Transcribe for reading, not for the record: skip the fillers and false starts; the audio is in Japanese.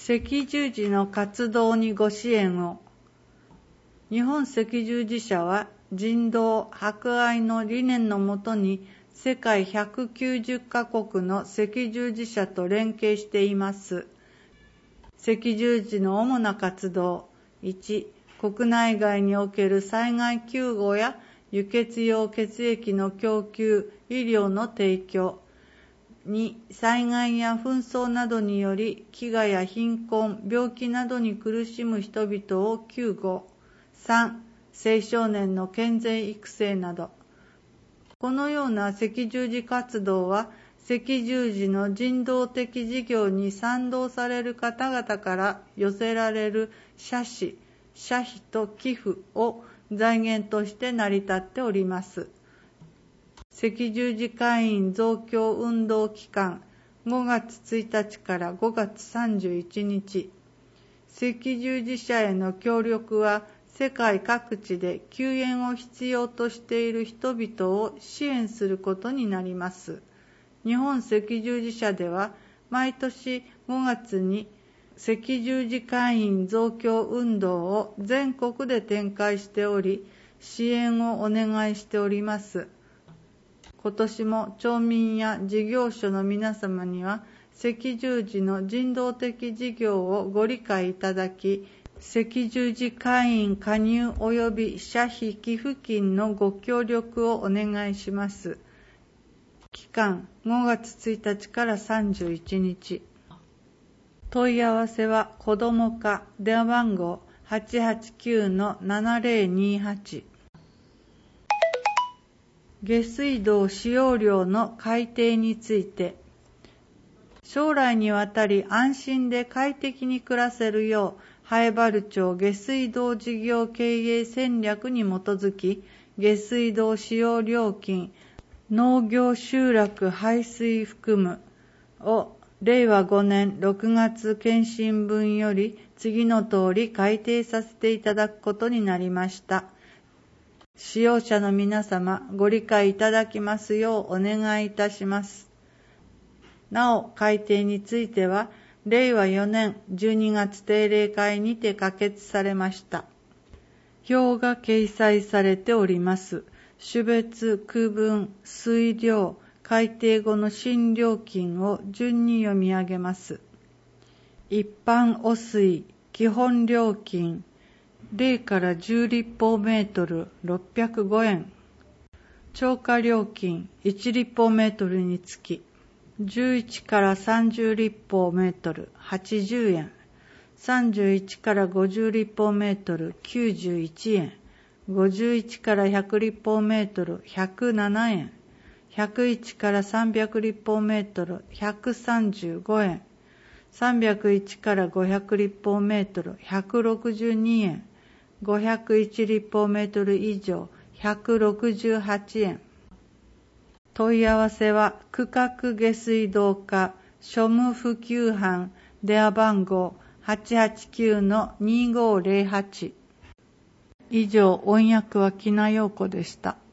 赤十字の活動にご支援を。日本赤十字社は人道博愛の理念のもとに世界190カ国の赤十字社と連携しています。赤十字の主な活動。1、国内外における災害救護や輸血用血液の供給、医療の提供。2、災害や紛争などにより飢餓や貧困、病気などに苦しむ人々を救護。3、青少年の健全育成など。このような赤十字活動は、赤十字の人道的事業に賛同される方々から寄せられる社費と寄付を財源として成り立っております。赤十字会員増強運動期間5月1日から5月31日。赤十字社への協力は世界各地で救援を必要としている人々を支援することになります。日本赤十字社では毎年5月に赤十字会員増強運動を全国で展開しており、支援をお願いしております。今年も町民や事業所の皆様には赤十字の人道的事業をご理解いただき、赤十字会員加入及び社費寄付金のご協力をお願いします。期間5月1日から31日。問い合わせは子ども課電話番号 889-7028。下水道使用量の改定について、将来にわたり安心で快適に暮らせるよう、南風原町下水道事業経営戦略に基づき、下水道使用料金、農業集落排水含むを令和5年6月検針分より次の通り改定させていただくことになりました。使用者の皆様、ご理解いただきますようお願いいたします。なお、改定については、令和4年12月定例会にて可決されました。表が掲載されております。種別、区分、水量、改定後の新料金を順に読み上げます。一般汚水、基本料金、0から10立方メートル605円。超過料金1立方メートルにつき、11から30立方メートル80円。31から50立方メートル91円。51から100立方メートル107円。101から300立方メートル135円。301から500立方メートル162円。501立方メートル以上168円。問い合わせは区画下水道課庶務普及班電話番号 889-2508。以上、音訳は木名陽子でした。